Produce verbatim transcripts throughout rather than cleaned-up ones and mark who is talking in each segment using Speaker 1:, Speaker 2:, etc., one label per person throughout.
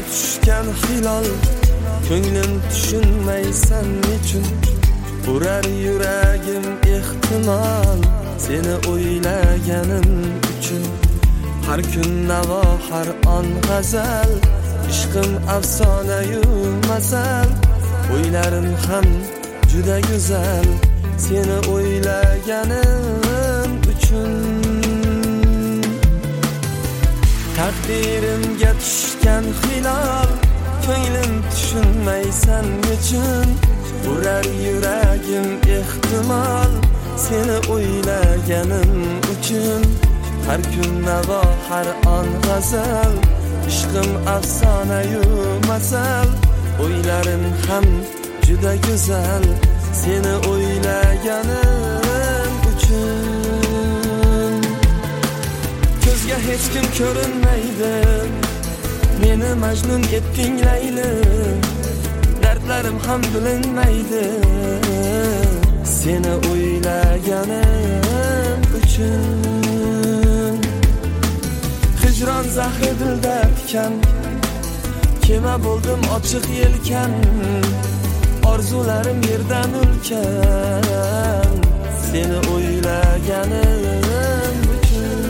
Speaker 1: tushgan hilol, ko'nglim tushunmaysan nechun urar yuragim ehtimol seni o'ylaganim uchun. Har kun navo, har on g'azal, ishqim afsonayu masal, o'ylarim ham juda go'zal seni o'ylaganim uchun. Taqdirimga tushgan hilol, ko'nglim tushunmaysan nechun urar yuragim ehtimol seni o'ylaganim uchun. Har kun navo, har on g'azal, ishqim afsonayu masal, o'ylarim ham juda go'zal seni o'ylaganim uchun. Ko'zga hech kim ko'rinmaydi, meni majnun etding Layli, dardlarim ham bilinmaydi seni o'ylaganim uchun. Hijron zahri dilda tikan, kema bo'ldim ochiq yelkan, orzularim yerdan ulkan seni o'ylaganim uchun.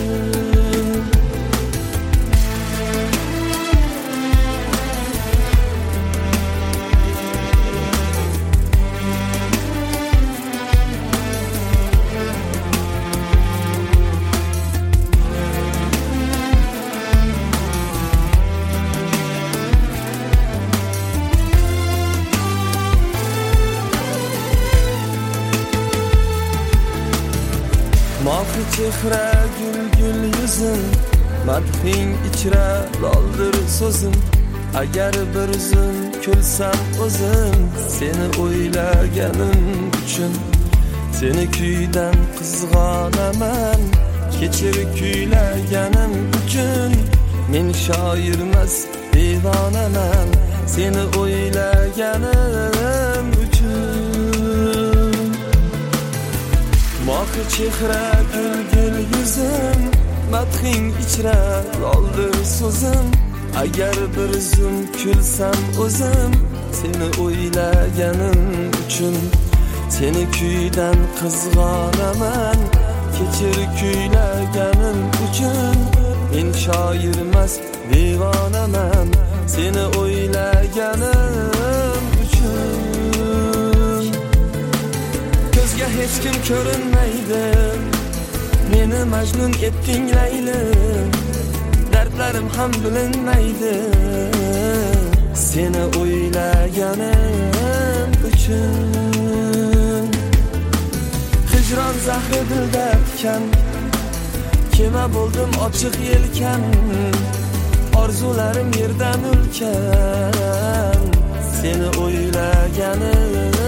Speaker 1: Mohi chehra, gul gul yuzim, madhing ichra loldir so'zim. Agar bir zum kulsam o'zim seni o'ylaganim uchun. Seni kuydan qizg'onaman, kechir kuylaganim uchun. Men shoirmas devonaman seni o'ylaganim uchun. Mohi chehra, gul gul yuzim, madhing ichra loldir so'zim. Agar bir zum kulsam o'zim seni o'ylaganim uchun. Seni kuydan qizg'onaman, kechir kuylaganim uchun. Men shoirmas devonaman seni o'ylaganim uchun. Ko'zga hech kim ko'rinmaydi, meni majnun etding Layli, dardlarim ham bilinmaydi seni o'ylaganim uchun. Hijron zahri dilda tikan, kema bo'ldim ochiq yelkan, orzularim yerdan ulkan seni o'ylaganim